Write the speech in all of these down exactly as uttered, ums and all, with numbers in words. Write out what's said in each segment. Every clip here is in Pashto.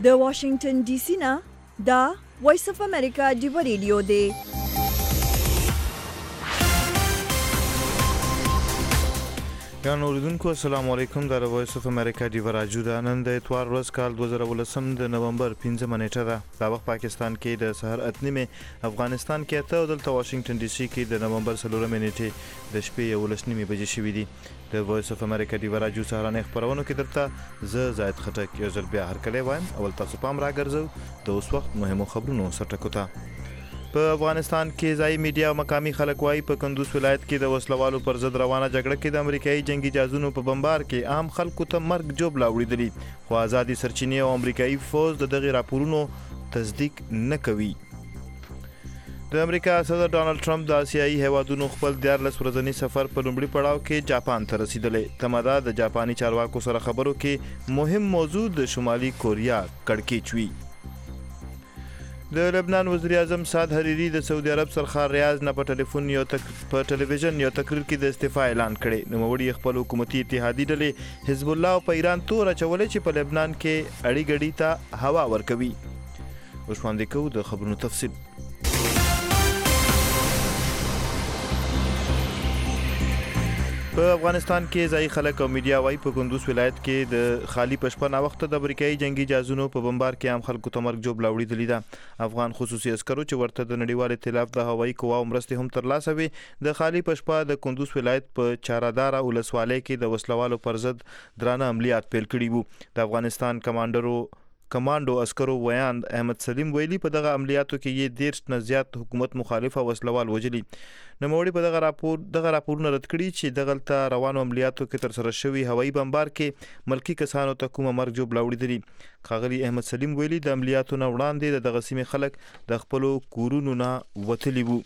د واشنگټن ډي سي نه دا وایس اف امریکا ډیو ریډیو دی. ګرانو اوریدونکو السلام علیکم. د وایس اف امریکا ډیو راجو ده. نن د اتوار ورځ کال دوه زره ولسم د نومبر پنځمه نیټه ده. دا وخت پاکستان کې د سحر اته نیمه، افغانستان کې اته او دلته واشنگټن ډي سي کې د نومبر څلورمه نیټه د شپې یولس نیمه بجې شوې دي. د وایس اف امریکا ډیو راجو سهارنې خبرونو کې درته زه زاید خټک یو ځل بیا هرکلی وایم. اول تاسو پام راګرځو د اوس وخت مهمو خبرونو سرټکو ته. په افغانستان کې ځای میډیا او مقامي خلک وایي په کندوز ولایت کې د وسلوالو پر ضد روانه جګړه کې د امریکایي جنگي جهازونو په بمبار کې عام خلکو ته مرګ جوړ لاوړېدلی، خو آزادي سرچینې او امریکایي فوج د دغه راپورونو تصدیق نه کوي. د امریکا صدر ډانلډ ټرمپ د آسیایي هیوادونو خپل دیارلس ورځني سفر په لومړي پړاو کې جاپان ته رسیدلی. تمدا د جاپاني چارواکو سره خبرو کې مهم موضوع د شمالي کوریا کړکېچ وي. د لبنان وزیر اعظم سعد حریری د سعودي عرب سرخار ریاض نه په ټلیفون یو تک په ټلویزیون یو تقریر کې د استعفا اعلان کړی. نوموړي خپل حکومتي اتحادي ډلې حزب الله او په ایران تور اچولې چې په لبنان کې اړي ګړي ته هوا ورکوي. اوس وړاندې کوو د خبرونو تفصیل. په افغانستان کې ځای خلک او میډیا وایي په کندوز ولایت کې د خالی پشپه نا وخت د امریکایي جنگي جهازونو په بمبار کې عام خلکو ته مرګ جوړ لاوړېدلی ده. افغان خصوصي عسکرو چې ورته د نړیوال ائتلاف د هوایي قواو مرستې هم ترلاسه وې، د خالی پشپه د کندوز ولایت په چارهداره ولسوالۍ کې د وسلوالو پر ضد درانه عملیات پیل کړي وو. د افغانستان کمانډرو کمانډو عسکرو ویاند احمد سلیم ویلي په دغه عملیاتو کې یې دیرش نه زیات حکومت مخالف او وسلوال وژلي. نوموړي په دغه راپور دغه راپورونه رد کړي چې دغلته روانو عملیاتو کې ترسره شوي هوایي بمبار کې ملکی کسانو ته کومه مرګ جوړ لاوړېدلی. ښاغلي احمد سلیم ویلي د عملیاتو نه وړاندې د دغه سیمې خلک د خپلو کورونو نه وتلي وو.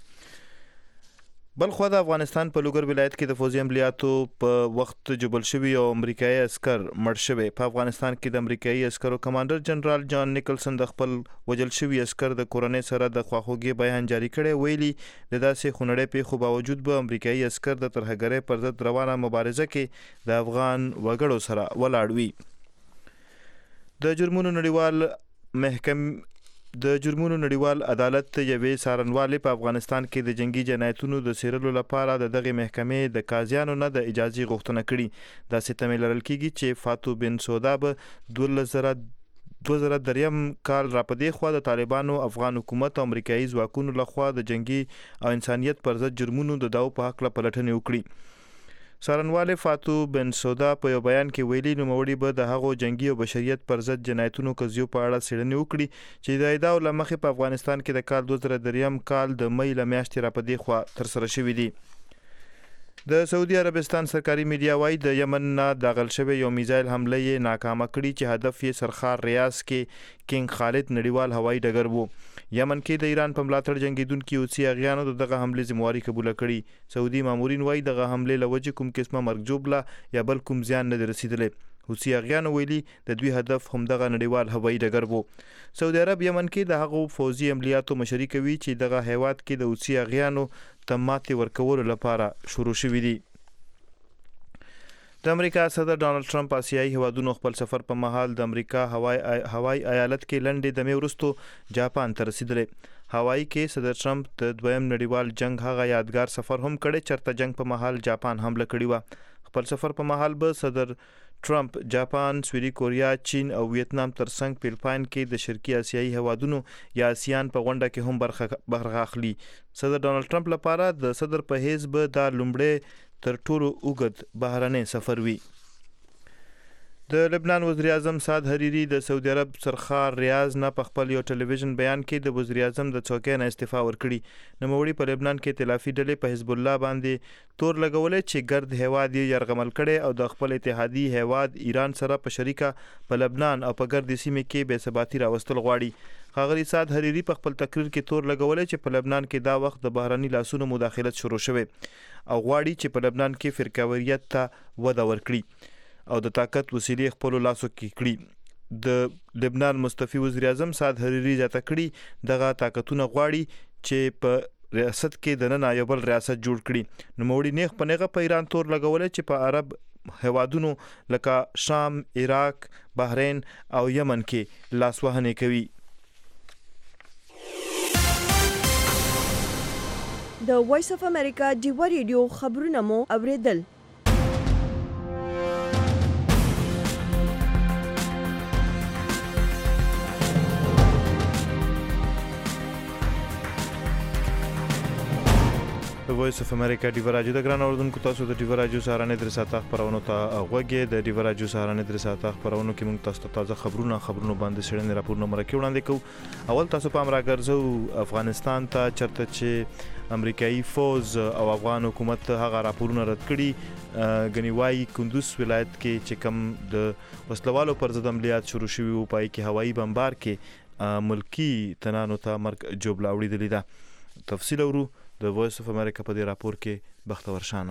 بلخوا د افغانستان په لوګر ولایت کې د فوزي عملیاتو په وخت جبل شوي او امریکایي عسكر مړ شوي. په افغانستان کې د امریکایي عسکرو کمانډر جنرال جان نیکلسن د خپل وجل شوي عسكر د کورنۍ سره د خواخوږي بیان جاری کړی. ویلي د داسې خونړۍ پیښو باوجود به امریکایي عسكر د ترهګرۍ پر ضد روانه مبارزه کې د افغان وګړو سره ولاړ وي. د جرمونو نړیوال محکمې د جرمونو نړیوال عدالت یوې څارنوالې په افغانستان کې د جنگي جنایتونو د څیړلو لپاره د دغې محکمې د قاضیانو نه د اجازې غوښتنه کړې. داسې تمې لرل کېږي چې فاتو بن سودا به دولس زره دوه زره دریم کال راپدې خوا د طالبانو افغان حکومت او امریکایي ځواکونو لخوا د جنگي او انسانیت پر ضد جرمونو د داو په هکله پلټنې وکړي. څارنوالې فاتو بن سودا په یو بیان کې ویلي نوموړي به د هغو جنگي او بشریت پر ضد جنایتونو قضیو په اړه څېړنې وکړي چې د ادعاو له مخې په افغانستان کې د کال دوه زره دریم کال د مۍ له میاشتې راپدې خوا ترسره شوي دي. د سعودي عربستان سرکاري میډیا وایي د یمن نه داخل شوی یو میزایل حمله یې ناکامه کړي چې هدف یې سرخار ریاض کې کینګ خالد نړیوال هوایي ډګر وو. یمن کې د ایران په ملاتړ جنګیدونکي حوثي اغیانو د دغه حملې ذمواري قبوله کړي. سعودي مامورین وایي دغه حملې له وجې کوم قسمه مرګ ژوبله یا بل کوم زیان نه دی رسیدلی. حوثي اغیانو ویلي د دوی هدف همدغه نړیوال هوایي ډګر وو. سعودي عرب یمن کې د هغو فوزي عملیاتو مشري کوي چې دغه هیواد کې د حوثي اغیانو ته ماتې ورکولو لپاره شروع شوي دي. د امریکا صدر ډانلډ ټرمپ آسیایي هیوادونو خپل سفر په مهال د امریکا هوایي هوایي ایالت کې لنډې دمې وروستو جاپان ته رسیدلی. هوایي کې صدر ټرمپ د دویم نړیوال جنگ هغه یادګار سفر هم کړی چېرته جنگ په مهال جاپان حمله کړې وه. خپل سفر په مهال به صدر ټرمپ جاپان، سویلي کوریا، چین او ویتنام ترڅنګ فلپاین کې د شرقي آسیایي هیوادونو یا آسیان په غونډه کې هم برخه برخه اخلي. صدر ډانلډ ټرمپ لپاره د صدر په حیث به دا لومړی تر ټولو اوږد بهرنی سفر وي. د لبنان وزیر اعظم سعد حریری د سعودي عرب سرخار ریاض نه په خپل یو ټلویزیون بیان کې د وزیر اعظم د څوکۍ نه استعفا ورکړي. نوموړي په لبنان کې ائتلافي ډلې په حزب الله باندې تور لګولې چې ګرد هیواد یې یرغمل کړي او د خپل اتحادي هیواد ایران سره په شریکه په لبنان او په ګرد سیمې کې بې ثباتي راوستل غواړي. ښاغلي سعد حریری په خپل تقریر کې تور لګولې چې په لبنان کې دا وخت د بهرني لاسونو مداخلت شروع شوی او غواړي چې په لبنان کې فرقه‌وریت ته وده ورکړي او د طاقت وسیلې خپل لاسو کې کړي. د لبنان مستفي وزیر اعظم سعد حریری زیاته کړي دغه طاقتونه غواړي چې په ریاست کې د نن یو بل ریاست جوړ کړي. نوموړي نیغ په نیغه په ایران تور لګولې چې په عرب هوادونو لکه شام، عراق، بحرین او یمن کې لاسوهنې کوي. د وایس اف امریکا ډیوا ریډیو خبرونه مو اوریدل. د وایس اف امریکا ډیوا راډیو د ګران اوردونکو تاسو د ډیوا راډیو سهارنې درې ساعته خبرونه ته غوږی. د ډیوا راډیو سهارنې درې ساعته خبرونه کې موږ تاسو ته تازه خبرونه خبرونه باندې شړنې راپورونه مرکه وړاندې کوو. اول تاسو پام راګرځو افغانستان ته چرته چې امریکایي فوز او افغان حکومت هغه راپورونه رد کړي. غنی وايي کندوز ولایت کې چې کم د وسلوالو پر ضد عملیات شروع شوي او پای کې هوایي بمبار کې ملکی تنانو ته مرګ جوړ لاوړي دي. تفصیل اورو د وایس اف امریکا په دې راپور کې بختور شانه.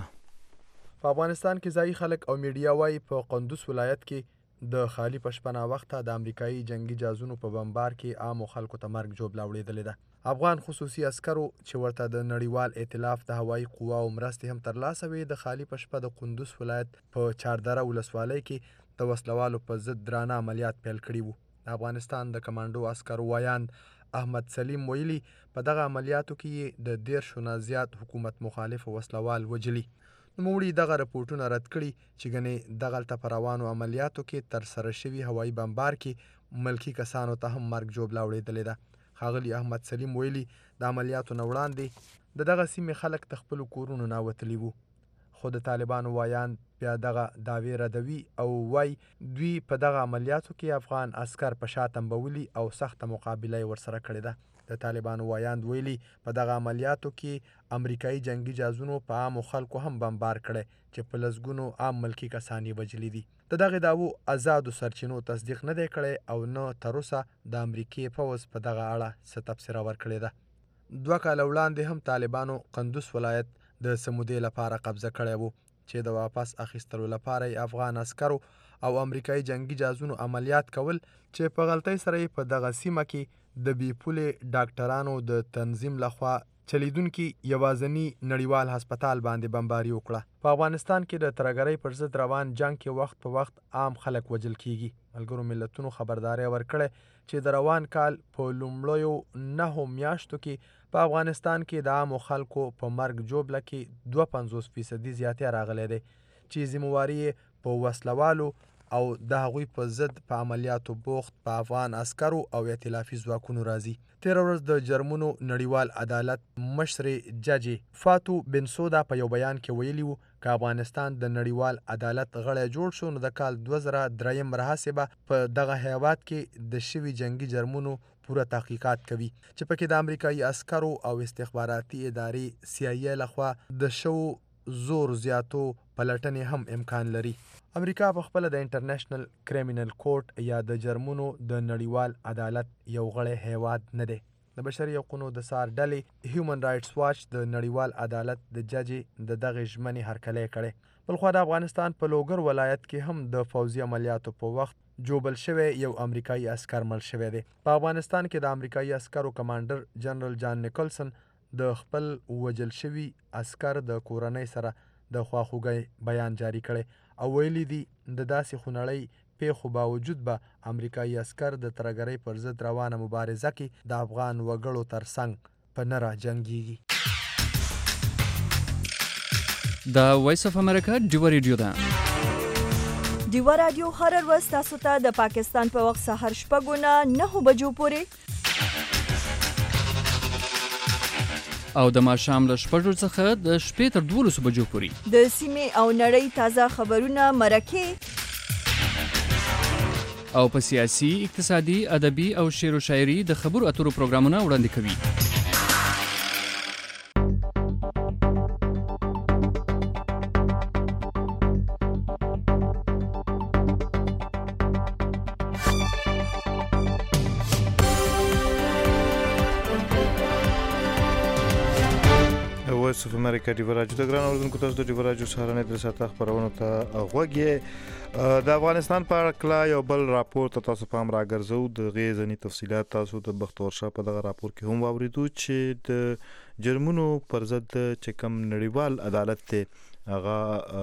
په افغانستان کې ځایي خلک او میډیا وايي په قندوز ولایت کې د خالی پشپنا وخته د امریکایي جنگي جازونو په بمبار کې عام خلکو ته مرګ جوړ لاوړېدلې ده. افغان خصوصي عسکرو چې ورته د نړیوال ائتلاف د هوایي قواو مرستې هم ترلاسه وې د خالی پشپه د قندوز ولایت په چاردره ولسوالۍ کې د وسلوالو په ضد درانه عملیات پیل کړي وو. د افغانستان د کمانډو عسکرو وایاند احمد سلیم ویلي په دغه عملیاتو کې د دیرشو نه زیات حکومت مخالف وسلوال وجلي. نوموړي دغه رپورټونه رد کړي چې ګنې دغلته په روانو عملیاتو کې ترسره شوي هوایي بمبار کې ملکي کسانو ته هم مرګ جوړ لاوړېدلې ده. ښاغلي احمد سلیم ویلي د عملیاتو نه وړاندې د دغه سیمې خلک د خپلو کورونو نه وتلي وو. خو د طالبانو وایاند بیا دغه دعوې ردوي او وای دوی په دغه عملیاتو کې افغان عسکر په شا تنبولي او سخته مقابله یې ورسره کړې ده. د طالبانو وایاند ویلي په دغه عملیاتو کې امریکایي جنگي جازونو په عامو خلکو هم بمبار کړی چې په لسګونو عام ملکي کسان یې وجلي دي. د دغې دعوو آزادو سرچینو تصدیق نه دی کړی او نه تر اوسه د امریکې پوځ په دغه اړه څه تبصره ورکړې ده. دوه کاله وړاندې هم طالبانو قندوز ولایت د سمودې لپاره قبضه کړی وو چې د واپس اخیستلو لپاره یې افغان عسکرو او امریکایي جنگي جازونو عملیات کول چې په غلطۍ سره یې په دغه سیمه کې د بې پولې ډاکټرانو د تنظیم لخوا چلیدونکي یوازني نړیوال هسپتال باندې بمباري وکړه. په افغانستان کې د ترهګرۍ پر ضد روان جنګ کې وخت په وخت عام خلک وژل کیږي. ملګرو ملتونو خبرداری ورکړی چې د روان کال په لومړیو نهو میاشتو کې په افغانستان کې د عامو خلکو په مرګ جوړه کې دوه پنځوس فیصدي زیاتې راغلی دی چې ذمہواري یې په وسلوالو او د هغوی په ضد په عملیاتو بوخت په افغان عسکرو او ائتلافي ځواکونو راځي. تېره ورځ د جرمنو نړیوال عدالت مشرې جج فاتو بنسودا په یو بیان کې ویلي وو که افغانستان د نړیوال عدالت غړی جوړ شو نو د کال دوه زره دریم محاسبه په دغه هیواد کې د شوي جنگي جرمونو پوره تحقیقات کوي چې پکې د امریکایي عسکرو او استخباراتي ادارې سی آی ای لخوا د شو زور زیاتو پلټنې هم امکان لري. امریکا په خپل د انټرنیشنل کریمینل کورټ یا د جرمونو د نړیوال عدالت یو غړی هیواد نه دی. د بشري حقوقو د سار ډلې هیومن رایټس واچ د نړیوال عدالت د جج د دغه ژمنې هرکلی کړی. بلخوا د افغانستان په لوګر ولایت کې هم د فوزي عملیاتو په وخت جوبل شوی یو امریکایي عسکر مړ شوی دی. په افغانستان کې د امریکایي عسکرو کمانډر جنرال جان نیکلسن د خپل وجل شوي عسکر د کورنۍ سره د خواخوږۍ بیان جاری کړی او ویلي دي د داسې خونړۍ پیښو باوجود به امریکایي عسکر د ترهګرۍ پر ضد روانه مبارزه کې د افغان وګړو ترڅنګ په نه راجنګیږي. د وایس اف امریکا ډیوا ریډیو ده. ډیوا راډیو هر ورځ تاسو ته د پاکستان په وخت سهار شپږو نه نهو بجو پورې او د ماښام له شپږو څخه د شپې تر دولسو بجو پورې د سیمې او نړۍ تازه خبرونه مرکې او په سیاسي، اقتصادي، ادبي او شعر و شاعري د خبرو اترو پروګرامونه وړاندې کوي. وایس اف امریکا ډیوا راډیو د ګران اوردونکو تاسو د ډیوا راډیو سهارنې درې ساعته خبرونه ته غوږی. د افغانستان په اړه کلا یو بل راپور ته تاسو پام راګرځو. د غیزنی تفصيلات تاسو د بختور شاه په دغه راپور کې هم واوریدو چې د جرمونو پر ضد چې کوم نړیوال عدالت ته هغه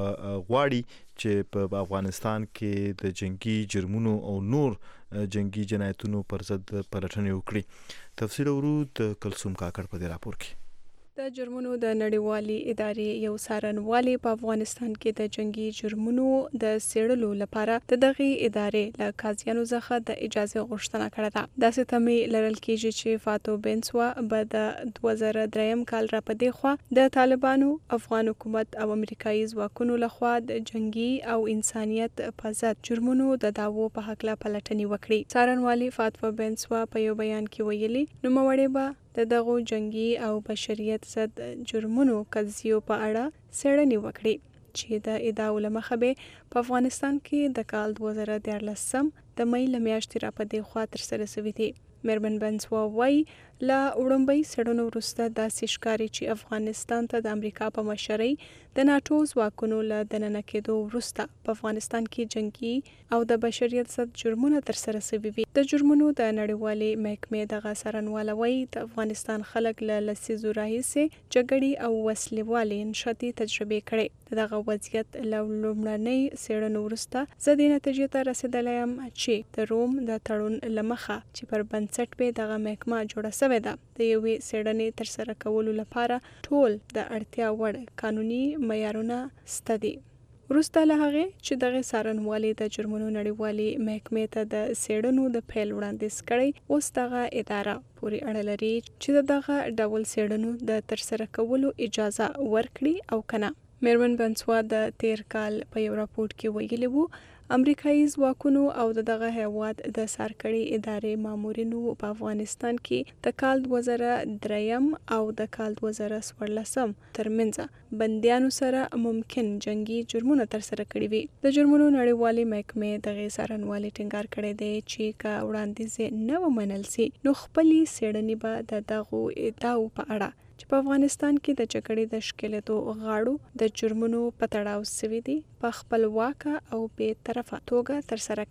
غواړي چې په افغانستان کې د جنگي جرمونو او نور جنگي جنایتونو پر ضد پلټنې وکړي. تفصیل ورود کلثوم کاکړ په دې راپور کې. د جرمونو د نړیوالې ادارې یو څارنوالي په افغانستان کې د جنگي جرمونو د څېړلو لپاره د دغه ادارې له قاضیانو څخه د اجازه غوښتنه کړې ده. داسې تمې لرل کېږي چې فاتو بنسوا به د دوه زره دریم کال را پدې خوا د طالبانو، افغان حکومت او امریکایي ځواکونو لخوا د جنگي او انسانیت په ضد جرمونو د دعوو په هکله پلټنې وکړي. څارنوالي فاتو بنسوا په یو بیان کې ویلي، نوموړی به د دغو جنگي او بشریت ضد جرمونو قضیو په اړه څېړنې وکړي چې د ادعاو له مخه به په افغانستان کې د کال دوه زره دیارلسم د مۍ له میاشتې را پدې خوا ترسره شوي دي. میرمن بنسوا وایي له وړومبۍ څېړنو وروسته داسې ښکاري چې افغانستان ته د امریکا په مشرۍ د ناټو ځواکونو له دننه کېدو وروسته په افغانستان کې جنگي او د بشریت ضد جرمونه ترسره شوي وي. د جرمونو د نړیوالې محکمې دغه څارنواله وایي د افغانستان خلک له لسیزو راهیسې جګړې او وسلې نښتې تجربې کړې. دغه وضعیت له لومړنۍ څېړنو وروسته زه دې نتیجې ته رسېدلی یم چې د روم د تړون له مخه چې پر بنسټ به دغه محکمه جوړه شوې ده، د یوې څېړنې ترسره کولو لپاره ټول د اړتیا وړ قانوني معیارونه شته دي. وروسته له هغې چې دغه څارنوالي د جرمونو نړیوالې محکمې ته د څېړنو د پیل وړاندیز کړی، اوس دغه اداره پورې اړه لري چې د دغه ډول څېړنو د ترسره کولو اجازه ورکړي او که نه. میرمن بنسوا د تیر کال په یو راپورټ کې ویلي وو امریکایي ځواکونو او د دغه هیواد د سرکړې ادارې مامورینو په افغانستان کې د کال دوه زره دریم او د کال دوه زره څوارلسم ترمنځ بندیانو سره ممکن جنگي جرمونه ترسره کړي وي. د جرمونو نړیوالې محکمې دغه څارنوالي ټینګار کړی دی چې که وړاندیز نه ومنل سي نو خپلې څېړنې به د دغو ادعاو په اړه چې په افغانستان کې د جګړې د ښکېلېدو غاړو د جرمونو په تړاو شوي دي په خپلواکه او بې طرفه توګه ترسره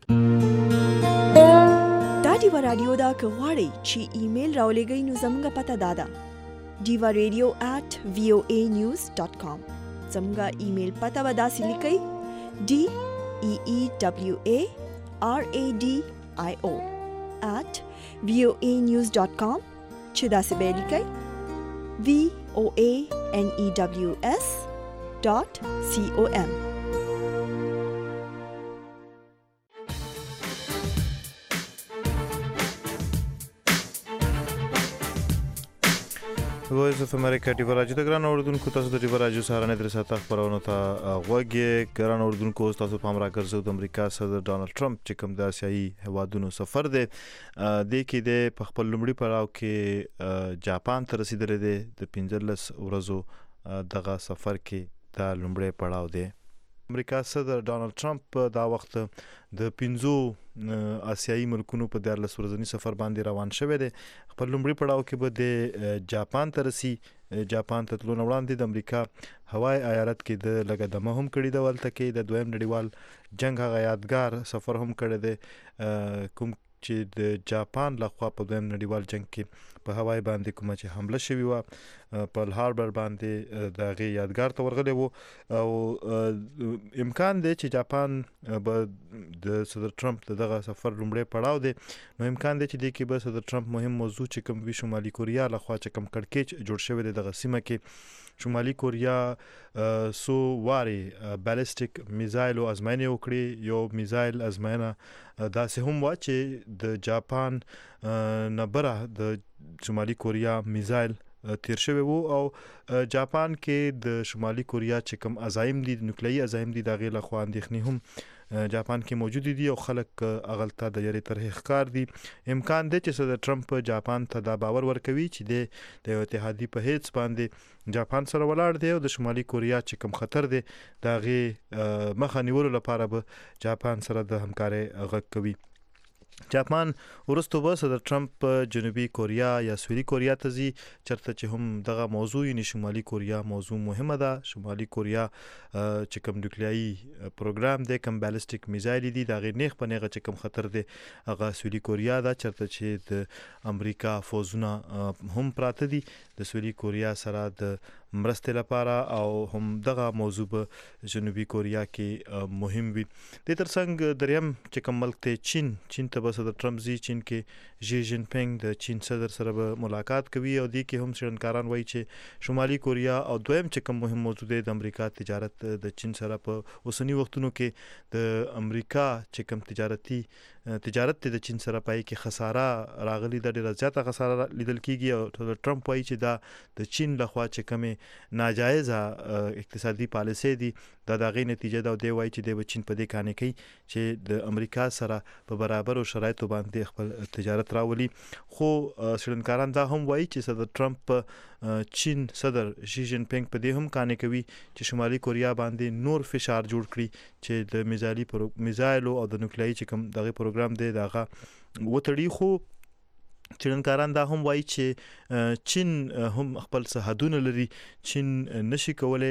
کړي. دا ډیوه راډیو دا که غواړئ چې ایمیل راولېږئ نو زموږ پته دا ده ډیوه ریډیو ایٹ وی او ای نیوز ډاټ کام. زموږ ایمیل پته به داسې لیکئ ډي ای ای ډبلیو ای آر ای ډي آی او ایٹ وی او ای نیوز ډاټ کام چې داسې به یې لیکئ V O A N E W S dot C O M. وایس اف امریکا ډیوه راډیو د ګران اوردونکو تاسو د ډیوه راډیو سره نه درسته خبرونه ته غوږی ګران اوردونکو تاسو په امریکا ګرځو د امریکا صدر ډانلډ ټرمپ چې کوم د آسیایي هوادونو سفر دی د کې د په خپل لومړي پړاو کې جاپان ته رسیدلی دی. د پنځلس ورځو دغه سفر کې دا لومړی پړاو دی. امریکا صدر ډانلډ ټرمپ دا وخت د پنځو آسیایي ملکونو په دیارلس ورځني سفر باندې روان شوی دی. خپل لومړي پړاو کې به د جاپان ته رسي. جاپان ته تلو نه وړاندې د امریکا هوایي ایالت کې د لږه دمه هم کړې ده. ولته کې د دویم نړیوال جنگ هغه یادګار سفر هم کړی دی کوم چې د جاپان لخوا په دویم نړیوال جنگ کې په هوایي باندې کومه چې حمله شوې وه پرل هاربر باندې د هغې یادګار ته ورغلی و. او امکان دی چې جاپان به د صدر ټرمپ د دغه سفر لومړی پړاو دی. نو امکان دی چې دې کې به صدر ټرمپ مهم موضوع چې کوم وي شمالي کوریا لخوا چې کوم کړکېچ جوړ شوی دی دغه سیمه کې. شمالي کوریا سو وارې بالستیک میزایلو ازموینې وکړي. یو میزایل ازموینه داسې هم وه چې د جاپان نه بره د شمالي کوریا میزایل تیر شوی وو او جاپان کې د شمالي کوریا چې کوم عزایم دي نوکلیایي عزایم دي د هغې لخوا اندېښنې هم جاپان کې موجود دي او خلک هغلته د یاري طرحې ښکار دي. امکان دی چې صدر ټرمپ جاپان ته دا باور ورکوي چې د د یو اتحادي په هیڅ باندې جاپان سره ولاړ دی او د شمالي کوریا چې کوم خطر دی د هغې مخه نیولو لپاره به جاپان سره د همکارۍ غږ کوي. جاپان وروسته به صدر ټرمپ جنوبي کوریا یا سویلي کوریا ته ځي چېرته چې هم دغه موضوع یعنې شمالي کوریا موضوع مهمه ده. شمالي کوریا چې کوم نوکلیایي پروګرام دی کوم بالستیک میزایل دي د هغې نیغ په نیغه چې کوم خطر دی هغه سویلي کوریا ده چېرته چې د امریکا فوزونه هم پراته دي. د سویلي کوریا سره د مرستې لپاره او هم دغه موضوع په جنوبي کوریا کې مهم وي. د ترڅنګ دریم چې کوم ملک ته چین چین ته به صدر ټرمپ زی چین کې جی جین پینګ د چین صدر سره به ملاقات کوي او د کې هم څېړنکاران وایي چې شمالي کوریا او دویم چې کوم مهم موضوع دی د امریکا تجارت د چین سره په اوسنی وختونو کې د امریکا چې کوم تجارتي تجارت د چین سره پای کې خساره راغلي د ډیره زیاته خساره لیدل کیږي او ټرمپ وایي چې دا د چین لخوا چې کومه ناجایزه اقتصادي پالیسي دي دا د غي نتیجه دا دی وایي چې د چین په دې کانې کوي چې د امریکا سره په برابر او شرایطو باندې خپل تجارت راولي. خو څېړنکاران دا هم وایي چې صدر ټرمپ چین صدر شي جین پینګ په دې هم کانې کوي چې شمالي کوریا باندې نور فشار جوړ کړي چې د میزایلي میزایل او د نوکلیایي چې کوم دغه پروګرام دی دغه وتړي. خو څېړنکاران دا هم وایي چې چین هم خپل سرحدونه لري. چین نشي کولای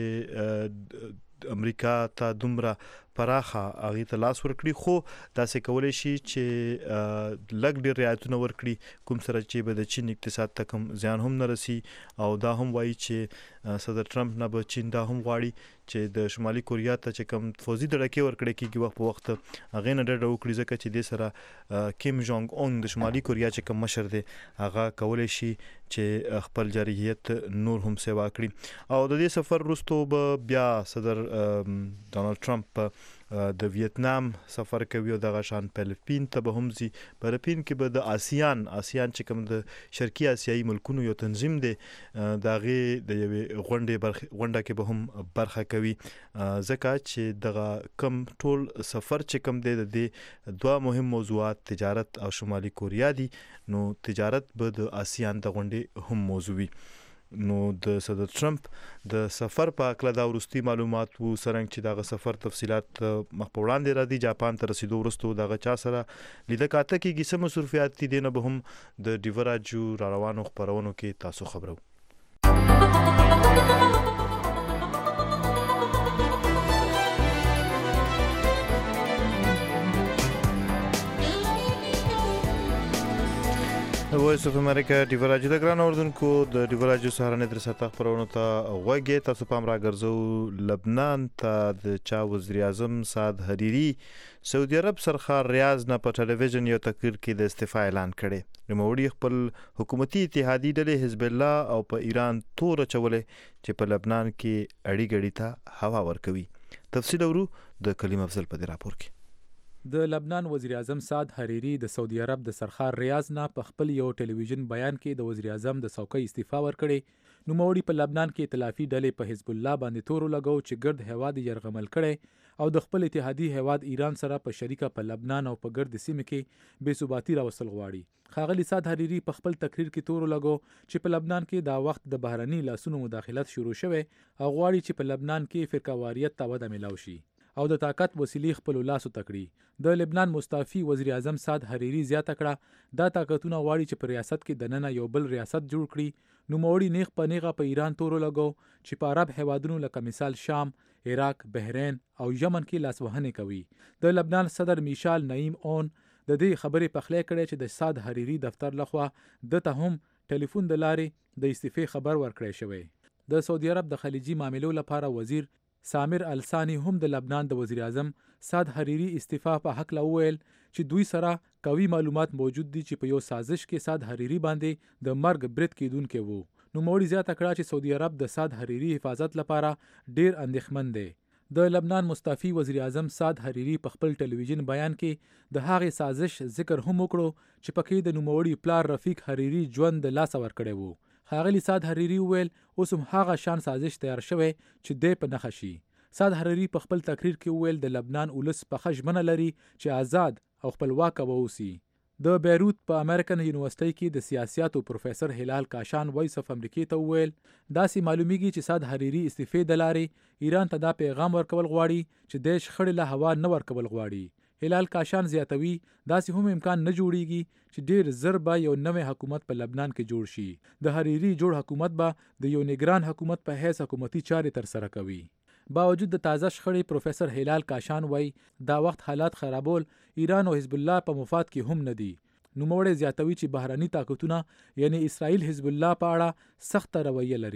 چې امریکا ته دومره پراخه هغه ته لاس ورکړي خو داسې کولای شي چې لږ ډیر رعایتونه ورکړي کوم سره چې به د چین اقتصاد ته کوم زیان هم نه رسي. او دا هم وایي چې صدر ټرمپ نه به چین دا هم غواړي چې د شمالي کوریا ته چې کوم فوزي دړکې ورکړي کیږي وخت په وخت هغه نه ډډه وکړي ځکه چې د سره کیم جونګ اون د شمالي کوریا چې کوم مشر دی هغه کولای شي چې خپل جارحیت نور هم سیوا کړي. او د دې سفر وروسته به بیا صدر ډونالد ټرمپ د ویتنام سفر کوي او دغه شان فلپین ته به هم ځي. فلپین کې به د آسیان آسیان چې کوم د شرقي آسیایي ملکونو یو تنظیم دی دغه د یوې غونډې برخه غونډه کې به هم برخه کوي ځکه چې دغه کم ټول سفر چې کوم دی د دې دوه مهم موضوعات تجارت او شمالي کوریا دي. نو تجارت به د آسیان د غونډې هم موضوع وي. نو د صدر ټرمپ د سفر په اړه دا ورستي معلومات وو سرنګ چې دغه سفر تفصيلات مخ په وړاندې را دي. جاپان ته رسیدو ورستو دغه چا سره لیده کاته کې سم مصرفيات دي نه به هم د ډیوراجو را روانو خبرونو کې تاسو خبرو. وایس اف امریکا ډیوراجو د ګران اردوونکو د ډیوراجو سهارنې در ستا خبرونه ته وګورئ. تاسو پام را ګرځو لبنان ته د چا وزیر اعظم سعد حریری سعودي عرب سرخار ریاض نه په ټلویزیون یو تقریر کې د استعفا اعلان کړي. نوموړي خپل حکومتي اتحادي ډلې حزب الله او په ایران تور چولې چې په لبنان کې اړي ګړي ته هوا ورکوي. تفصیل ورو د کلیم افضل په راپور کې. د لبنان وزیر اعظم سعد حریری د سعودي عرب د سرخار ریاض نه په خپل یو ټلویزیون بیان کې د وزیر اعظم د څوکۍ استعفا ورکړي. نوموړي په لبنان کې ائتلافي ډلې په حزب الله باندې تور لګاو چې ګرد هواد يرغمل کړي او د خپل اتحادي هواد ایران سره په شریکه په لبنان او په ګرد سیمه کې بے ثباتی راوستل غواړي. ښاغلي سعد حریری په خپل تقریر کې تور لګاو چې په لبنان کې دا وخت د بهرني لاسونو مداخلت شروع شوه او غواړي چې په لبنان کې فرقواریت ته وده ملاوي شي او د طاقت وسیلې خپل لاسو تکړي. د لبنان مستعفي وزیر اعظم سعد حریری زیاته کړه دا طاقتونه غواړي چې په ریاست کې د نن یو بل ریاست جوړ کړي. نو موړي نیغ په نیغه په ایران تور لګاو چې په عرب هوادونو لکه مثال شام، عراق، بحرین او یمن کې لاسوهنه کوي. د لبنان صدر میشال نعیم اون د دې خبرې پخلی کړي چې د سعد حریری دفتر لخوا د ته هم ټلیفون د لارې د استعفا خبر ورکړی شوی. د سعودي عرب د خلیجي معاملو لپاره وزیر سامر الثانی هم د لبنان د وزیر اعظم سعد حریری استعفا په حق لا ویل چې دوی سره قوي معلومات موجود دي چې په یو سازش کې سعد حریری باندې د مرګ برید کېدونکو وو. نو موړي زیاته کړه چې سعودي عرب د سعد حریری حفاظت لپاره ډیر اندېښمن دی. د لبنان مستعفي وزیر اعظم سعد حریری په خپل ټلویزیون بیان کې د هغې سازش ذکر هم وکړو چې پکې د نوموړي پلار رفیق حریری ژوند د لاس ور کړی وو. ښاغلي سعد حریری ویل اوس هم هغه شان سازش تیار شوی چې دی په نخښه شي. سعد حریری په خپل تقریر کې ویل د لبنان ولس په خښمنه لري چې آزاد او خپلواک واوسي. د بیروت په امریکن یونیورسيټي کې د سیاسياتو پروفیسور هلال کاشان وایس اف امریکا ته ویل داسې معلومیږي چې سعد حریری استعفا د لارې ایران ته دا پیغام ورکول غواړي چې د شخړې له هوا نه ورکول غواړي. هلال کاشان زیاتوي داسې هم امکان نه جوړیږي چې ډیر زر به یو نوې حکومت په لبنان کې جوړ شي. د حریری جوړ حکومت به د یو نگران حکومت په حیث حکومتي چارې تر سره کوي. باوجود د تازه شخړې پروفیسور هلال کاشان وای دا وخت حالات خرابول ایران او حزب الله په مفاد کې هم نه دي. نوموړی زیاتوي چې بهرني طاقتونه یعنی اسرائیل حزب الله په اړه سخت رویه لري او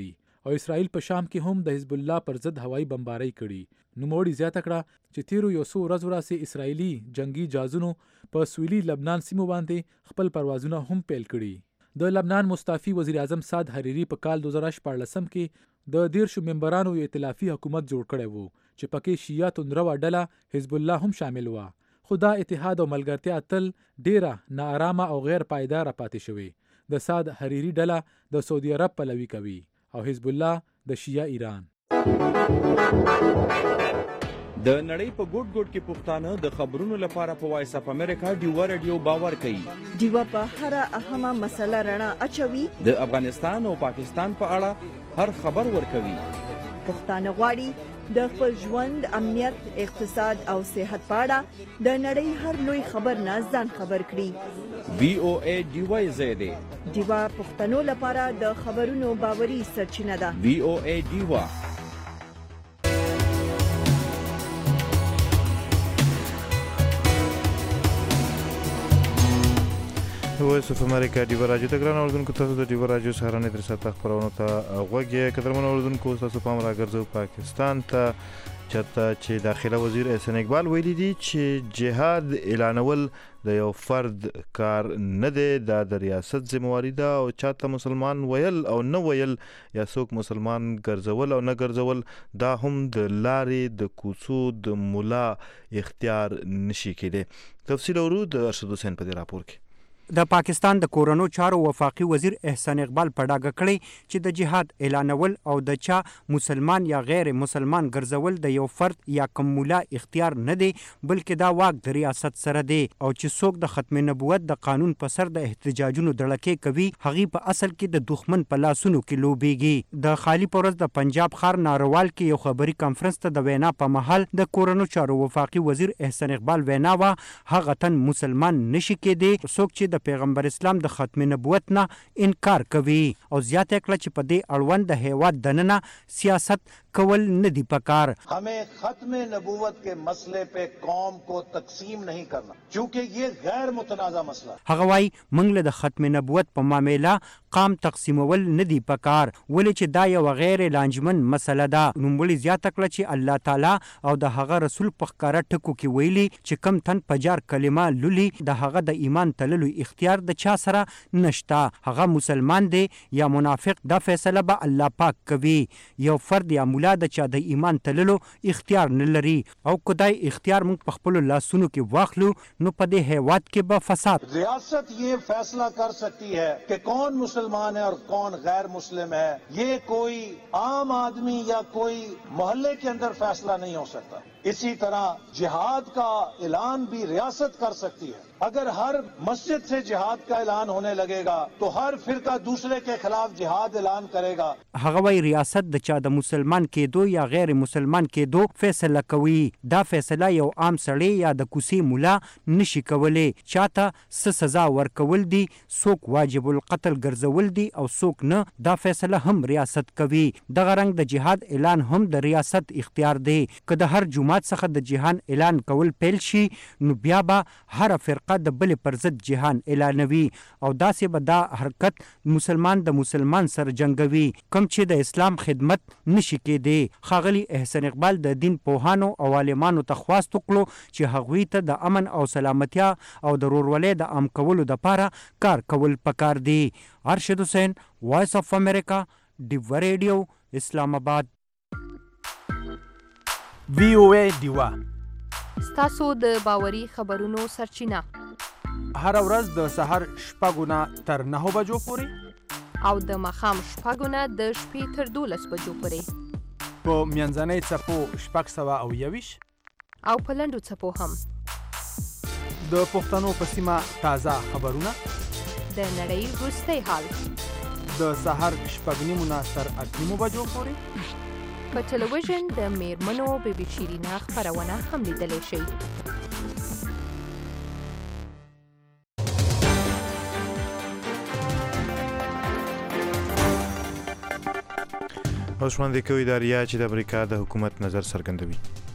او اسرائیل په شام کې هم د حزب الله پر ضد هوایي بمبارۍ کړي. نوموړي زیاته کړه چې تیرو یو څو ورځو راهیسې اسرائیلي جنگي جهازونو په سویلي لبنان سیمو باندې خپل پروازونه هم پیل کړي. د لبنان مستعفي وزیر اعظم سعد حریري په کال دوه زره شپاړلسم کې د دیرشو ممبرانو یو ائتلافي حکومت جوړ کړی وو چې پکې شیعه توندرو ډله حزب الله هم شامل و. خو دا اتحاد او ملګرتیا تل ډیره ناارامه او غیر پایداره پاتې شوې. د سعد حریري ډله د سعودي عرب پلوي کوي او حزب الله د شیعه ایران. د نړۍ په ګوټ ګوټ کې پښتانه د خبرونو لپاره په وایس اپ امریکا ډیوا رادیو باور کوي. ډیوا په هر اهمه مسله رڼا اچوي. د افغانستان او پاکستان په اړه هر خبر ورکوي. پښتانه غواړي د خپل ژوند، امنیت، اقتصاد او صحت په اړه د نړۍ هر لوی خبر نه ځان خبر کړي. وی او ای ډیوا زیاده ډیوا پښتنو لپاره د خبرونو باوري سرچینه ده. وی او ای ډیوا وایس اف امریکا ډیوا راډیو ته ګران اوردونکو تاسو د ډیوا راډیو سهارنې تر ساعت خبرونو ته غوږی قدرمن اوردونکو تاسو پام راګرځو پاکستان ته چرته چې داخله وزیر احسان اقبال ویلي دي چې جهاد اعلانول د یو فرد کار نه دی، دا د ریاست ذمہواری ده او چاته مسلمان ویل او نه ویل یا څوک مسلمان ګرځول او نه ګرځول دا هم د لارې د کوڅو د مولا اختیار نشي کېدی. تفصیل اورو د ارشد حسین په دې راپور کې. د پاکستان د کورونو چارو وفاقي وزیر احسان اقبال په ډاګه کړی چې د جهاد اعلانول او د چا مسلمان یا غیر مسلمان ګرځول د یو فرد یا کوم مولا اختیار نه دی، بلکې دا واک د ریاست سره دی او چې څوک د ختم نبوت د قانون په سر د احتجاجونو دړکې کوي هغه په اصل کې د دښمن په لاسونو کې لوبېږي. د خالی پرز د پنجاب خار ناروال کې یو خبري کانفرنس ته د وینا په محل د کورونو چارو وفاقي وزیر احسان اقبال وینا وا هغه تن مسلمان نشي کېدی څوک چې د پیغمبر اسلام د ختم نبوت نه انکار کوي او زیاته کړه چې په دې اړوند د هیواد دننه سیاست کول نه دی پکار. हमें खत्म नबूवत के मसले पे कौम को तकसीम नहीं करना क्योंकि ये गैर मुतनाज़ा मसला. هغه وايي موږ له د ختم نبوت په معاملې قام تقسیمول نه دی پکار ولې چې دا یو غیر لانجمن مسله ده. نوموړي زیاته کړه چې الله تعالی او د هغه رسول په ښکاره ټکو کې ویلي چې کم تن پجار کلمه لولي د هغه د ایمان تللو اختیار د چا سره نشتا، هغه مسلمان دی یا منافق، دا فیصله به الله پاک کوي. یو فرد یا مولا د چا د ایمان تللو اختیار نه لري او کدای اختیار موږ په خپل لاسونو کې واخلو نو په دې هیواد کې به فساد. ریاست یہ فیصلہ کر سکتی ہے کہ کون مسلمان ہے اور کون غیر مسلم ہے، یہ کوئی عام آدمی یا کوئی محلے کے اندر فیصلہ نہیں ہو سکتا. اسی طرح جہاد کا اعلان بھی ریاست کر سکتی ہے. اگر ہر مسجد سے جہاد کا اعلان ہونے لگے گا تو ہر فرقہ دوسرے کے خلاف جہاد اعلان کرے گا. هغه وی ریاست د چا د مسلمان کېدو یا غیر مسلمان کېدو فیصله کوي. دا فیصله یو عام سړی یا د کوڅې مولا نشي کولی. چاته څه سزا ورکول دي، څوک واجب القتل ګرځول دي او څوک نه، دا فیصله هم ریاست کوي. دغه رنګ د جهاد اعلان هم د ریاست اختیار دی. که د هر جماعت څخه د جهاد اعلان کول پیل شي نو بیا به هر فرقه د بل پر ضد جهاد اعلانوي او داسې به دا حرکت مسلمان د مسلمان سره جنگوي کوم چې د اسلام خدمت نشي کېدی. ښاغلي احسان اقبال د دین پوهانو او عالمانو ته خواست وکړو چې هغوی ته د امن او سلامتیا او د ورورولۍ د عام کولو دپاره کار کول پکار دی. ارشد حسین، وایس اف امریکا، ډیوا ریډیو، اسلام آباد. وی او ای ډیوا ستاسو د باوري خبرونو سرچینه هر ورځ د سحر شپږو نه تر نهو بجو پورې او د ماښام شپږو نه د شپې تر دولس بجو پورې په منځنۍ څپو شپږ سوه او یویشت او په لنډو څپو هم د پښتنو په سیمه تازه خبرونه، د نړۍ وروستی حال، د سحر شپږ نیمو نه تر اته نیمو بجو پورې په ټلویزیون د میرمنو بی بی شیرینا خپرونه هم لیدلی شئ. اوس وړاندې کوي دا ریا چې د امریکا د حکومت نظر څرګندوي.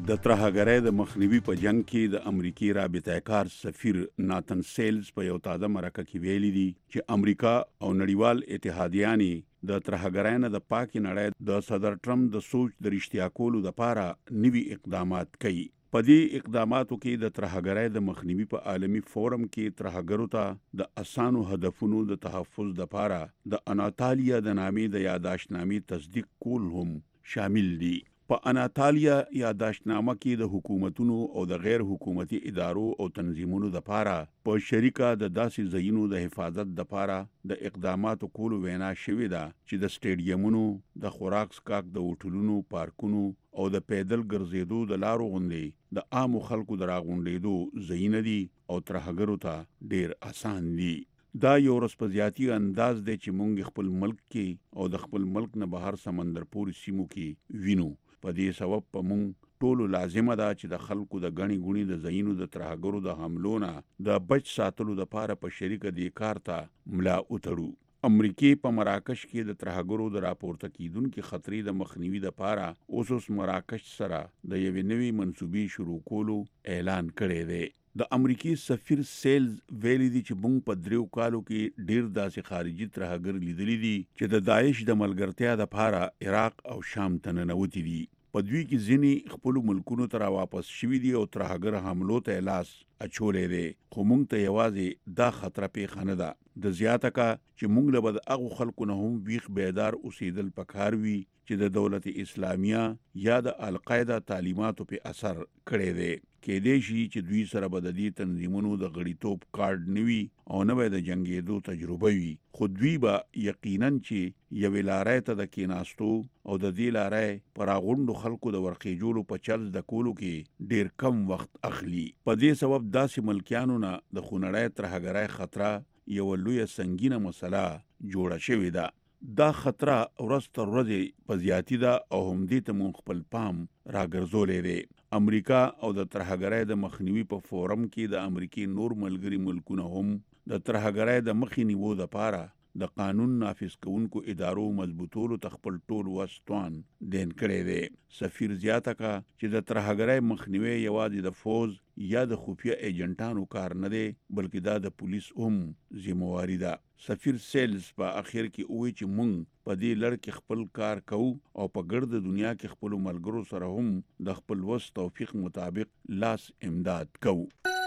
د ترهګرۍ د مخنیوي په جنگ کې د امریکای رابطه کار سفیر ناتن سیلز په یو تازه مرکه کې ویلي دي چې امریکا او نړیوال اتحادیانې د ترهګرۍ نه د پاکي نړۍ د صدر ټرمپ د سوچ د رښتیا کولو لپاره نوي اقدامات کوي. په دې اقداماتو کې د ترهګرۍ د مخنیوي په عالمي فورم کې ترهګرو ته د اسانو هدفونو د تحفظ لپاره د اناتالیا د نامې د یاداشتنامې تصدیق کول هم شامل دي. په اناتالیا یاداشتنامه کې د حکومتونو او د غیر حکومتي ادارو او تنظیمونو لپاره په شریکه د داسې ځایونو د حفاظت لپاره د اقداماتو کولو وینا شوې ده چې د سټیډیمونو، د خوراک سکاک د هوټلونو، پارکونو او د پیدل ګرځېدو د لارو غونډې د عامو خلکو د راغونډېدو ځایونه دي او ترهګرو ته ډیر آسان دي. دا یو رسپزیاتی انداز دی چې مونږ خپل ملک کې او د خپل ملک نه بهر سمندر پورې سیمو کې وینو. په دې سبب په مونږ ټولو لازمه ده چې د خلکو د غني غوني د زینو د ترهګرو د حملو نه د بچ ساتلو لپاره په شریکه دې کار ته ملا وتړو. امریکای په مراکش کې د ترهګرو د راپورته کیدونکو خطرې د مخنیوي لپاره اوس مراکش سره د یوې نوې منسوبې شروع کولو اعلان کړی دی. د امریکای سفیر سیلز ویلي دي چې موږ په دریو کالو کې ډیر داسې خارجي ترهګر لیدلي دي چې د داعش د ملګرتیا لپاره عراق او شام ته ننوتي دي. په دوی کې ځینې خپل ملکونو ته را واپس شوي دي او ترهګر حملو ته لاس اچولې دي. خو موږ ته یوازې دا خطر پیښه نه ده د زیاته کا چې موږ له بد هغو خلکو نه هم ویښ بیدار اوسېدل پکار وي چې د دولت اسلامیه یا د القاعده تعلیماتو په اثر کړی دی. کېدای شي چې دوی سره به د دې تنظیمونو د غړیتوب کارډ نه وي او نه به د جنګېدو تجربه وي، خو دوی به یقیناً چې یوې لارۍ ته د کېناستو او د دې لارۍ په راغونډو خلکو د ورخېجولو په چل د کولو کې ډیر کم وخت اخلي. په دې سبب داسې ملکیانو نه د خونړۍ ترهګرۍ خطره یوه لویه سنګینه مسله جوړه شوې ده. دا خطره ورځ تر ورځې په زیاتی ده او همدې ته مونږ خپل پام راګرځولی دی. امریکا او د ترهګرۍ د مخنیوي په فورم کې د امریکای نور ملګري ملکونه هم د ترهګرۍ د مخې نیولو لپاره د قانون نافذ کوونکو ادارو مضبوطولو ته خپل ټول وس توان دین کړی دی. سفیر زیاته کا چې د ترهګرۍ مخنیوي یوازې د فوز یا د خفیه ایجنټانو کار نه دی بلکې دا د پولیس هم ذمہواری ده. سفیر سیلز په اخر کې وایي چې موږ په دې لړ کې خپل کار کوو او په ګرد دنیا کې خپل ملګرو سره هم د خپل وس توفیق مطابق لاس امداد کوو.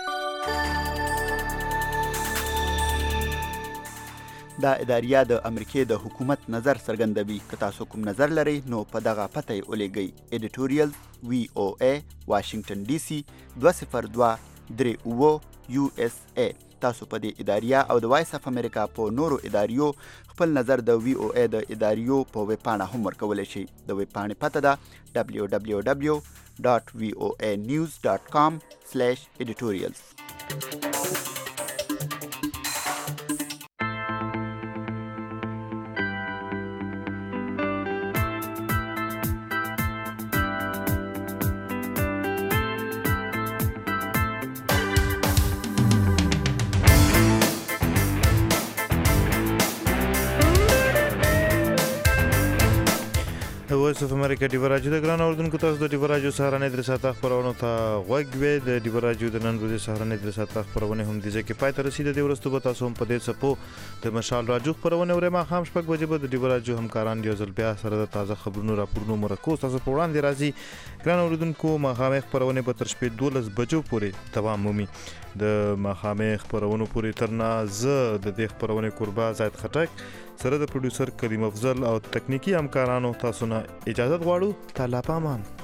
دا اداریه د امریکای د حکومت نظر څرګندوي. که تاسو کوم نظر لرئ نو په دغه پته یې ولېږئ. ایډیټوریل وی او ای واشنگټن ډي سي دوه صفر دوه درې اوه یو اس ای. تاسو په دې اداریه او د وایس اف امریکا په نورو اداریو خپل نظر د وی او ای د اداریو په ویب پاڼه هم ورکولی شئ. د ویب پاڼې پته ده دبلیو دبلیو دبلیو ډاټ وی او ای نیوز ډاټ کام سلیش ایډیټوریلز. وایس اف امریکا ډیو راډیو د ګران اوردونکو تاسو د ډیو راډیو سهارنۍ درې ساعته خبرونه ته غوږ وې. د ډیو راډیو د نن ورځې سهارنۍ درې ساعته خبرونه هم دي چې پای ته رسیدي. د ورستو به تاسو هم په دې څپو د مشال راډیو خبرونه ورې ما خام شپږ بجې به د ډیو راډیو همکاران یو ځل بیا سره د تازه خبرونو راپورونو مرکز تاسو په وړاندې راځي. ګران اوردونکو ماښامي خبرونه به تر شپې دولس بجو پورې دوام مومي. د ماښامي خبرونو پورې تر نه زه د دې خبرونه قربا زید خټک سره د پروډوسر کریم افضل او تکنیکی همکارانو تاسو نه اجازه غواړو. تعالی پامان.